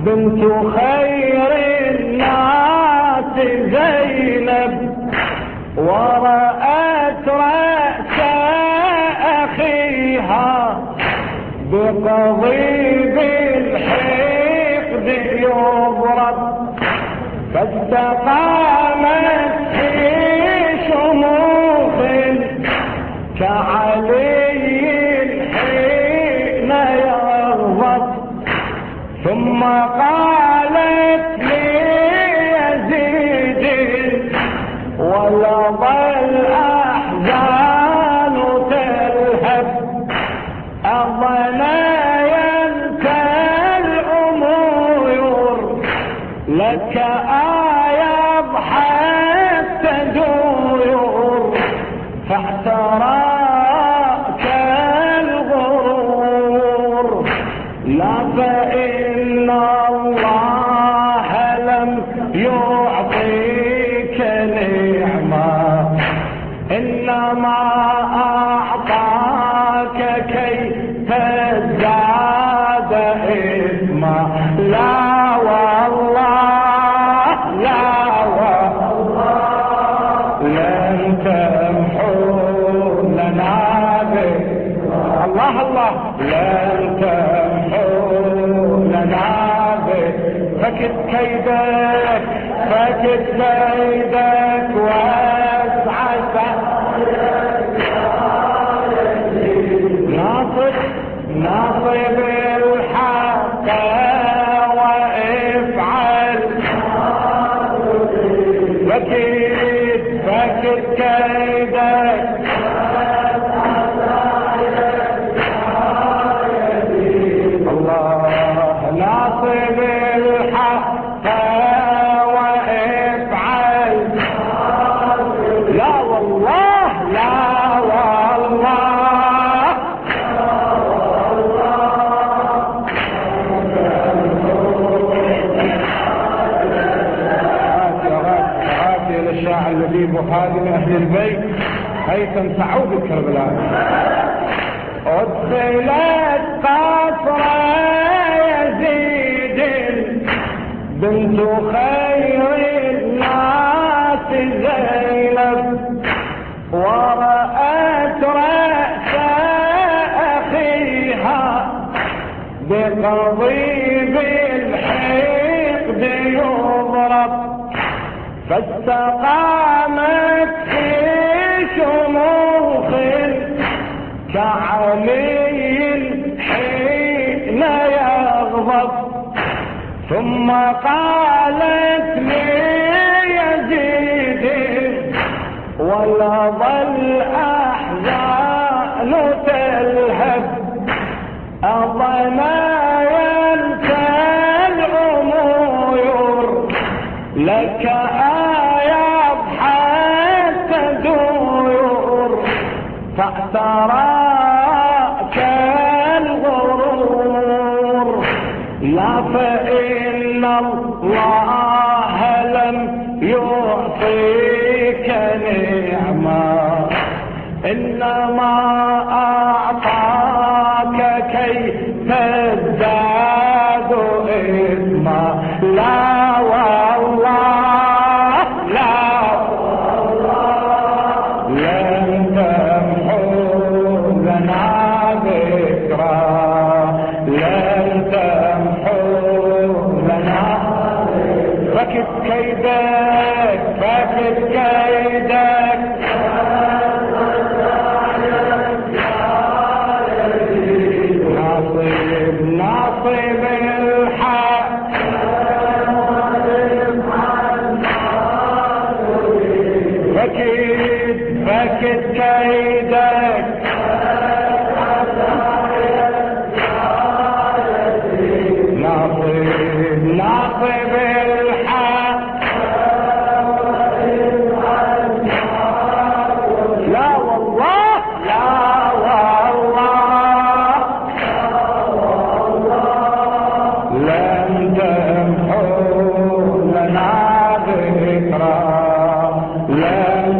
بنت خير الناس زينب ورأت رأس أخيها بقضيب الحقد يضرب فاستقامت في شموخ كعلي حين يغضب ثم قالت ليزيد ولظى الأحزان تلهب الضنايا الأمور لك يضحك تدور فاحتراك الغرور لا فإن الله لم يعطيك نعمة إنما أعطاك كي تزداد إثما لا والله لا والله لن تمحو لنا الله الله لن تمحو لنا فكت كيدك فكت كيدك واسعى ناصب الحق وافعل فكت كيدك الله ناصب الحق وافعل لا والله لا والله الشاعر اللبيب وخادم أهل البيت هيثم سعود الكربلاء أدخلت قصر يزيد بنت خير الناس زينب ورأت رأس أخيها بقضيب الحقد يضرب فاستقامت في شموخ كعلي حين يغضب ثم قالت ليزيد ولظى الأحزان تلهب الضنايا الأمور لك يضحك تدور فاحتراك الغرور لا فإن الله لم يعطيك نعمة إنما أعطاك كي تزداد إثما لا والله لا والله لن تمحو لنا ذكرى لن تمحو لنا فكت كيدك فكت كيدك ناصب الحق فكت كيدك ناصب الحق لا والله لا والله لن تمحو لنا ذكرى لن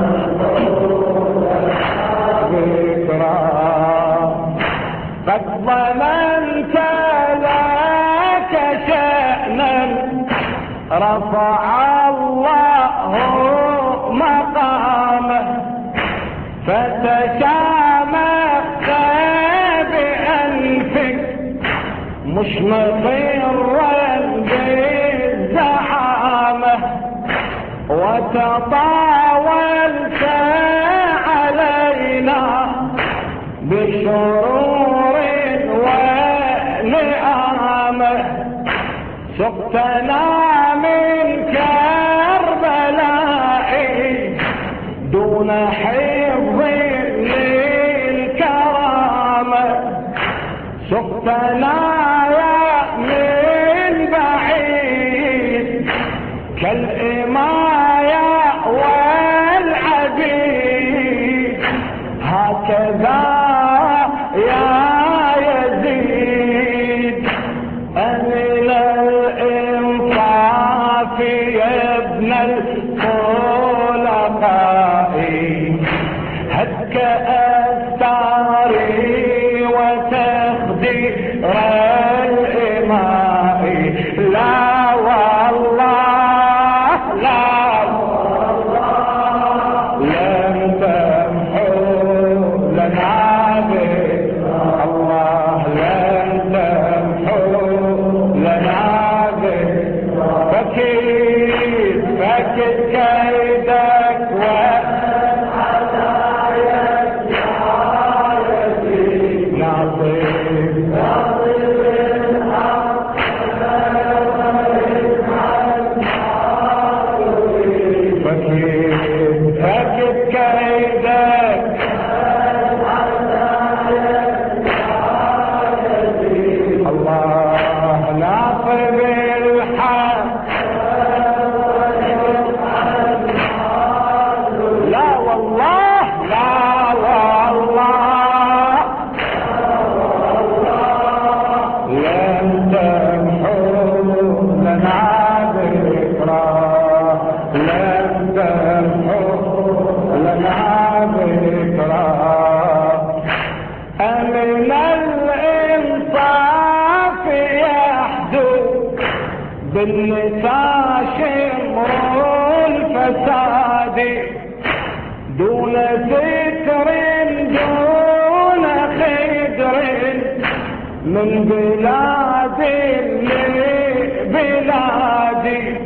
ذكرى قد ظننت لك شيء رفع الله مقامه فتشامخ بأنفك مش مضرا بالزحامة وتطاولت علينا بشرور ونعامة سقتنا من كربلاء دون حفظ للكرامة سقتنا من بعيد كالإماية والعبيد هكذا يا يزيد أمن الإنصاف يا ابن الخلقاء هتك أستاري وتخدير الإماء لا والله لا والله لن تمحو لنا الله لن تمحو لنا فكيد كيدك أمن الإنصاف يحدو بالنساء شمر الفساد دون ستر دون خدر من بلاد لبلاد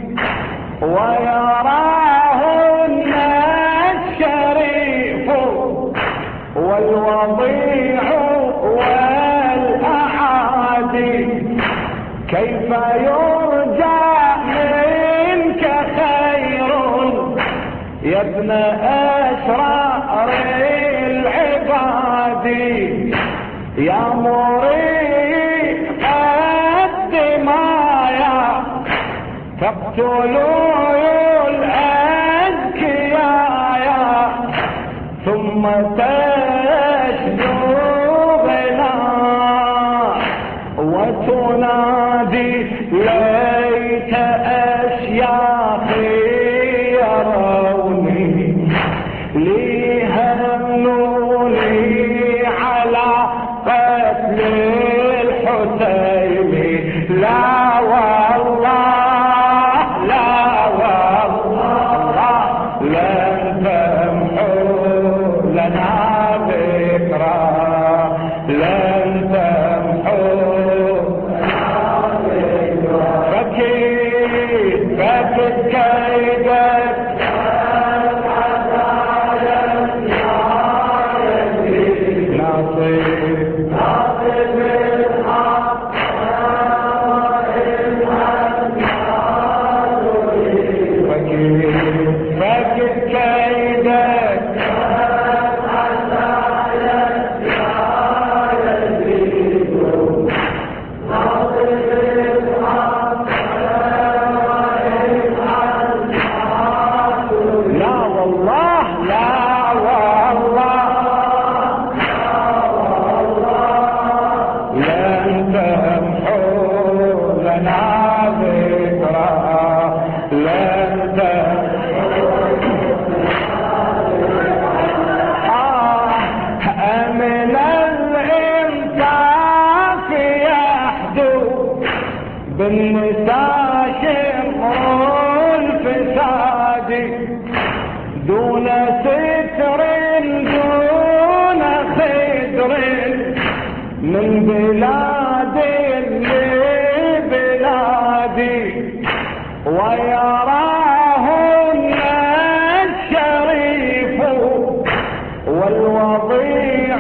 ويراهن الشريف والوضيع والأعادي كيف يرجى منك خير يا ابن أشرار العباد يا مريق الدمايا تقتلوا الأذكياء ثم تشدو بنا وتنادي ليت أشياخي يروني ليهنوني على قتل الحسين لا والله لا والله لن تمحو لنا ذكرى لن تمحو فكيد كيدك ناصر الحق بالنساء شمر الفساد دون ستر دون خدر من بلاد لبلاد ويراهن الشريف والوضيع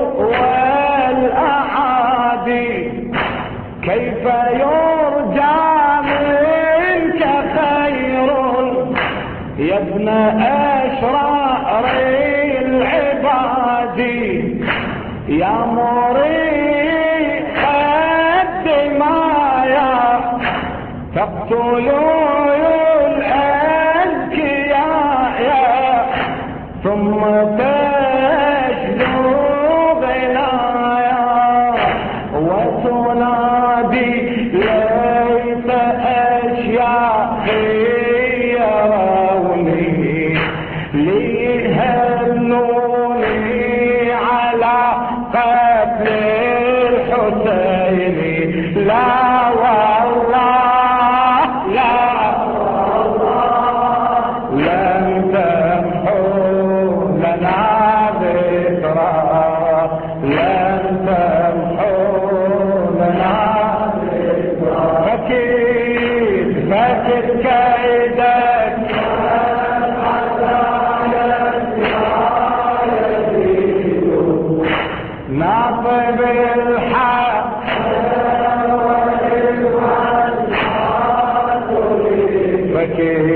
والأعادي كيف يرجى منك خير يا ابن أشرار العباد يا مريح الدماء تقتلوا الأذكياء ثم تجلو غنايا وتنادي ليت أشياخي يروني ليهنوني على قتل الحسين لا والله لا والله لن تمحو لنا ذكرى لن تمحو لنا ذكرى فكر كيدك ناطب الحق فكر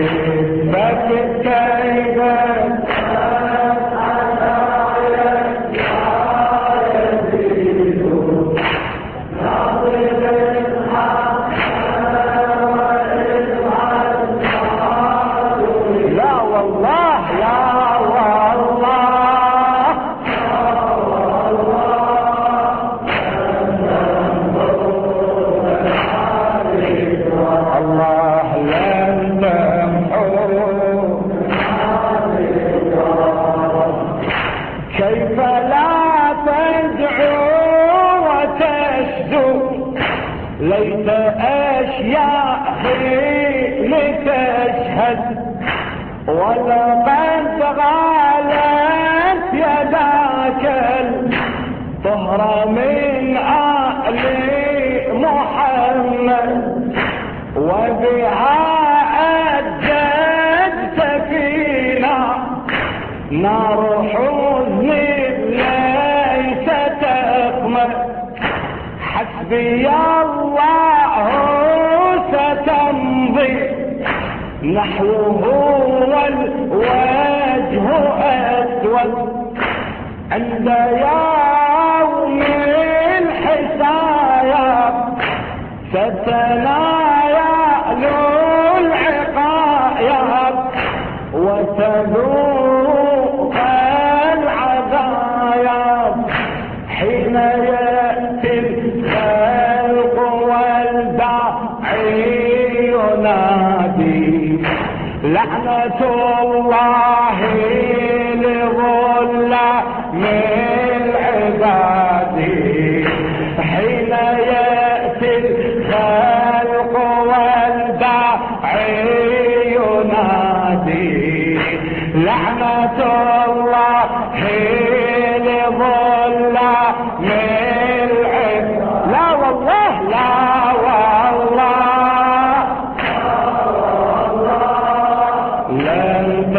كيدك لا والله لا والله الله لن تمحو كيف لا تدعو وتشدو ليت أشياخي لتشهد ولقد غالت يداك الطهر من آل محمد وبها أجدت فينا نار حزن ليس تخمد حسبي الله ستمضي نحوه والوجه أسود عند يوم الحساب ستنايا العقايب وتذوق العذاب حين يأتي الخلق والداعي ينادي لعنة الله لظلام العباد حين يأتي الخلق والداعي ينادي لعنة الله لظلام العباد لا والله لا والله لن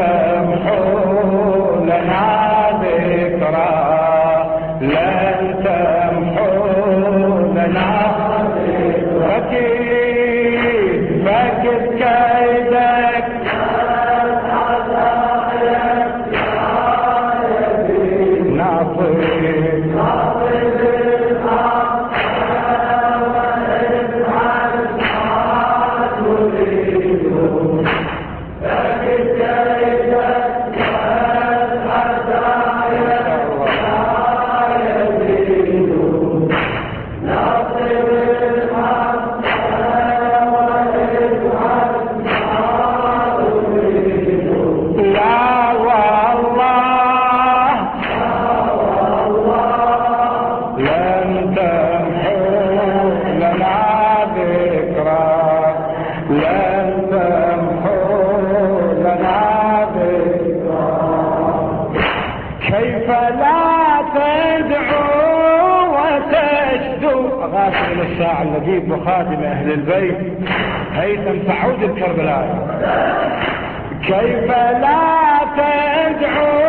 وغاسل الساعة النجيب وخادم أهل البيت هيثم سعود الكربلائي. كيف لا تدعو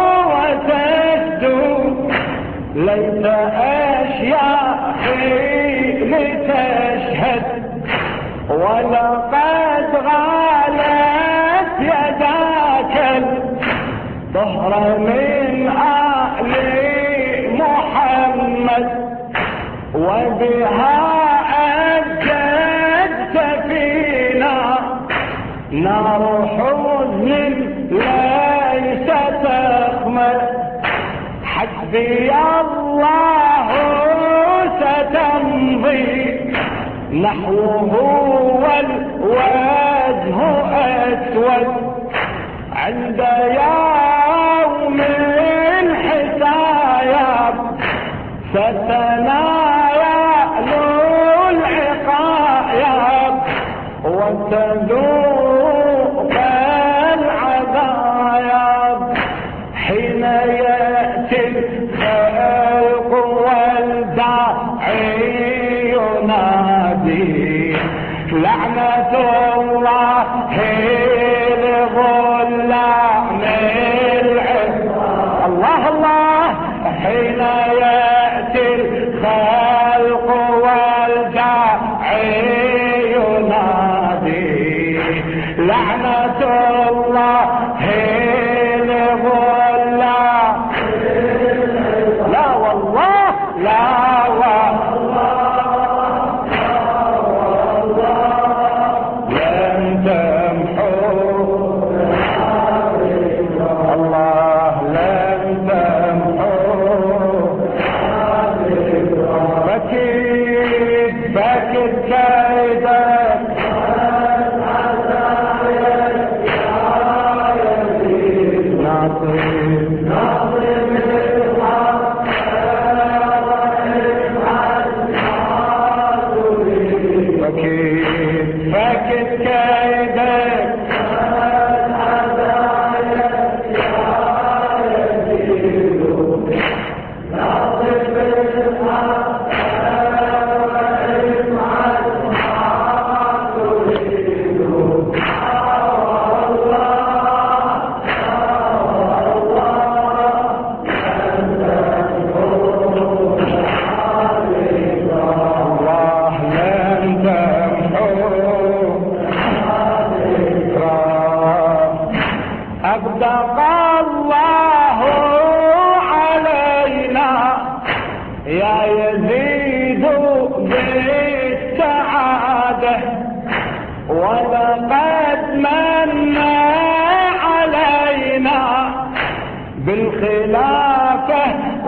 وتسدو ليت أشياخي لتشهد ولقد غالت يداك الظهر من آل محمد وبها أجدت فينا نار حزن ليس تخمد حسبي الله ستمضي نحوه والوجه أسود عند يوم الحساب ستنايل العقاب وتذوق العذاب حين يأتي الخلق والداعي ينادي لعنة الله لظلام العز. الله الله حين يأتي الخلق والداعي ينادي لعنة الله لظلام. لا والله لا ولقد من علينا بالخلافة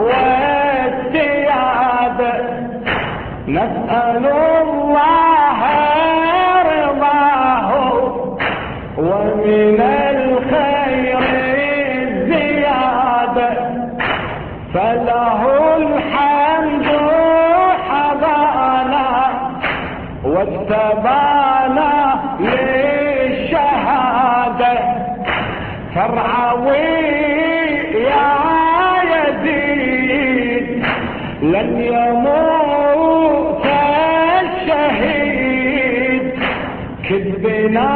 والسيادة نسأل الله رضاه ومن الخير الزيادة فله الحمد حضانا واجتبانا للشهادة فرعوي يا يزيد لن يموت الشهيد كذبنا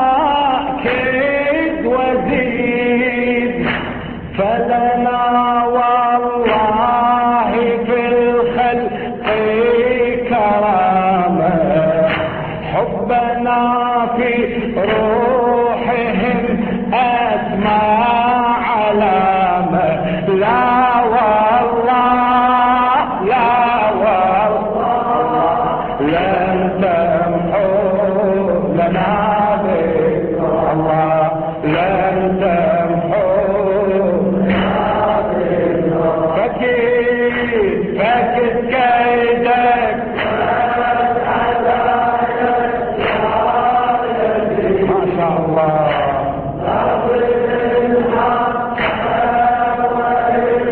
كذب وزيد فلنا والله في الخلق كرامة حبنا في روحهم أسمى علامة لا والله لا والله لن تمحو لنا ذكر الله لن تمحو فكت كيدك ما شاء الله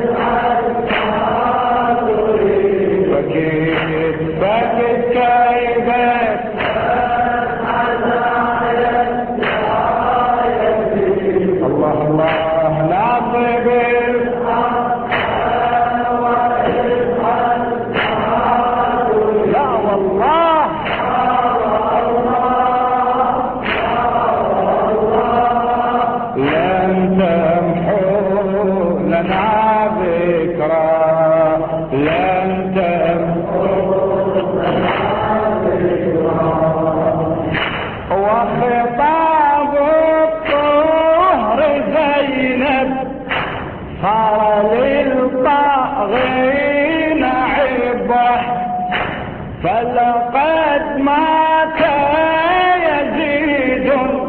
فكت كيدك فلقد مات يزيد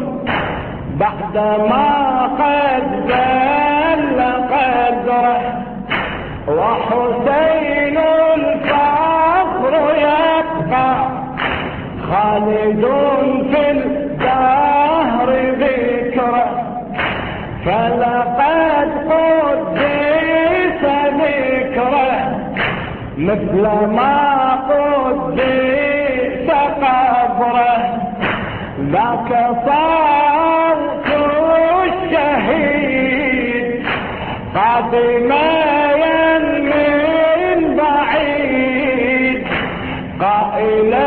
بعدما قد ذل قدره، وحسين الفخر يبقى خالد في الدهر ذكره. فلقد قدس ذكره مثل ما قدس قبره، ذاك صوت الشهيد قادما من بعيد قائلا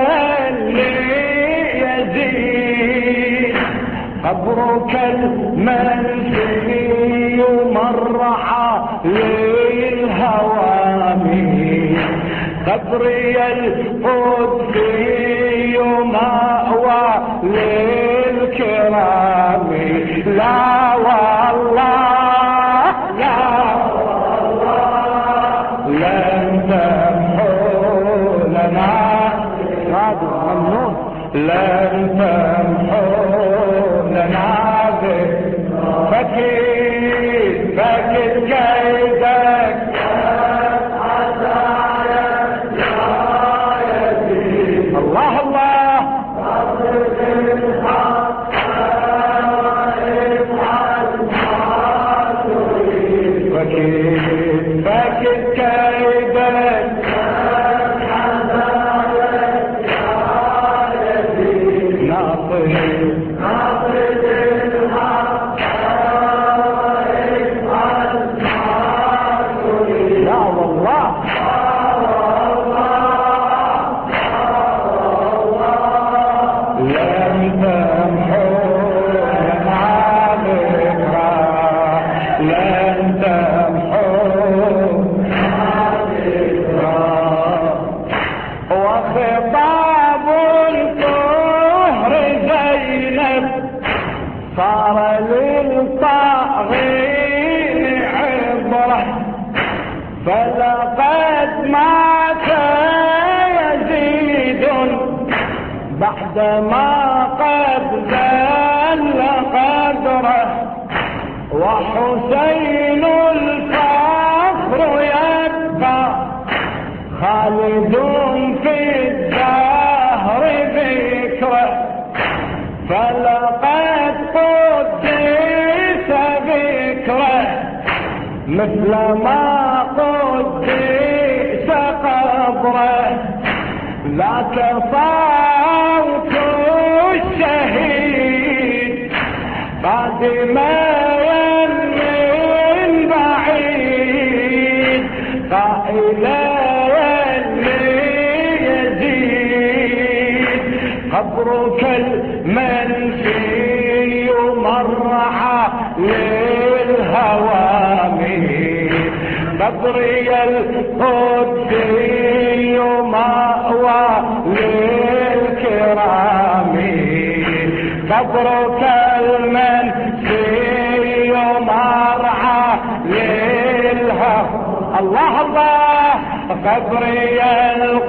ليزيد قبرك المنسي مرعى للهوامي، قبري القدسي مأوى للكرام. لا والله لا والله لن تمحو لنا لن تمحو لنا فكيد كيدك الله الله فكيد كيدك صار للطاغين عبرة. فلقد مات يزيد بعدما قد ذل قدره، وحسين الفخر يبقى خالد في الدهر ذكره. فلقد قدس ذكره مثل ما قدس قبره، ذاك صوت الشهيد قادما من بعيد قائلا ليزيد قبرك المنسي مرعى للهوامي، قبري القدسي مأوى للكرام. قبرك المنسي مرعى للهوامي الله الله قبري